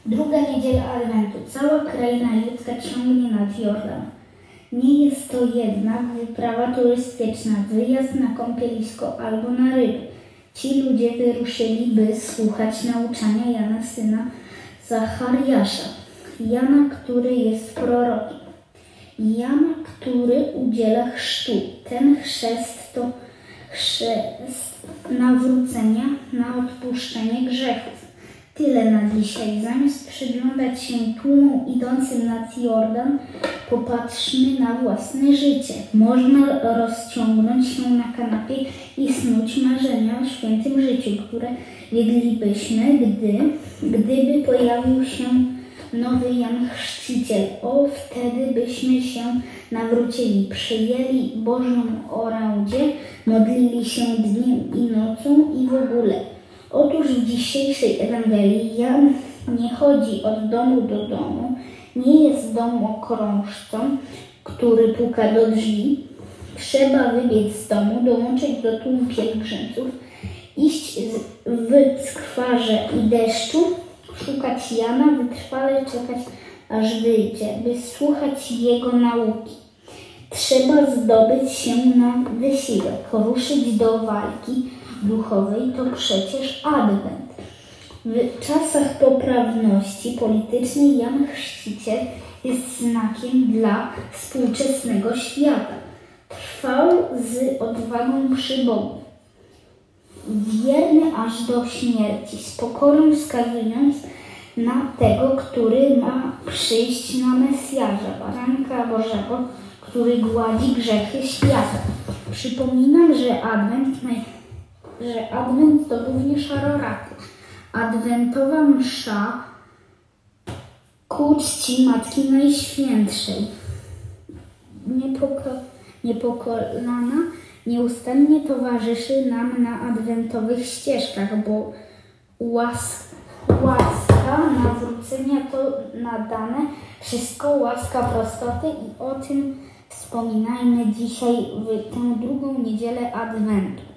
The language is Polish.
Druga niedziela Adwentu. Cała kraina judzka ciągnie nad Jordan. Nie jest to jednak wyprawa turystyczna, wyjazd na kąpielisko albo na ryby. Ci ludzie wyruszyli, by słuchać nauczania Jana, syna Zachariasza. Jana, który jest prorokiem. Jana, który udziela chrztu. Ten chrzest to chrzest nawrócenia na odpuszczenie grzechów. Tyle na dzisiaj. Zamiast przyglądać się tłumom idącym nad Jordan, popatrzmy na własne życie. Można rozciągnąć się na kanapie i snuć marzenia o świętym życiu, które wiedlibyśmy, gdyby pojawił się nowy Jan Chrzciciel. O, wtedy byśmy się nawrócili, przyjęli Bożą orędzie, modlili się dniem i nocą i w ogóle. Otóż w dzisiejszej Ewangelii Jan nie chodzi od domu do domu, nie jest domokrążcą, który puka do drzwi. Trzeba wybiec z domu, dołączyć do tłumu pielgrzymców, iść w skwarze i deszczu, szukać Jana, wytrwale czekać, aż wyjdzie, by słuchać jego nauki. Trzeba zdobyć się na wysiłek, ruszyć do walki duchowej, to przecież Adwent. W czasach poprawności politycznej Jan Chrzciciel jest znakiem dla współczesnego świata. Trwał z odwagą przy Bogu, wierny aż do śmierci, z pokorą wskazując na tego, który ma przyjść na Mesjasza, Baranka Bożego, który gładzi grzechy świata. Przypominam, że Adwent to również aroraty. Adwentowa msza ku czci Matki Najświętszej, niepokonana, nieustannie towarzyszy nam na adwentowych ścieżkach, bo łaska nawrócenia to nadane wszystko, łaska prostoty i o tym wspominajmy dzisiaj w tę drugą niedzielę Adwentu.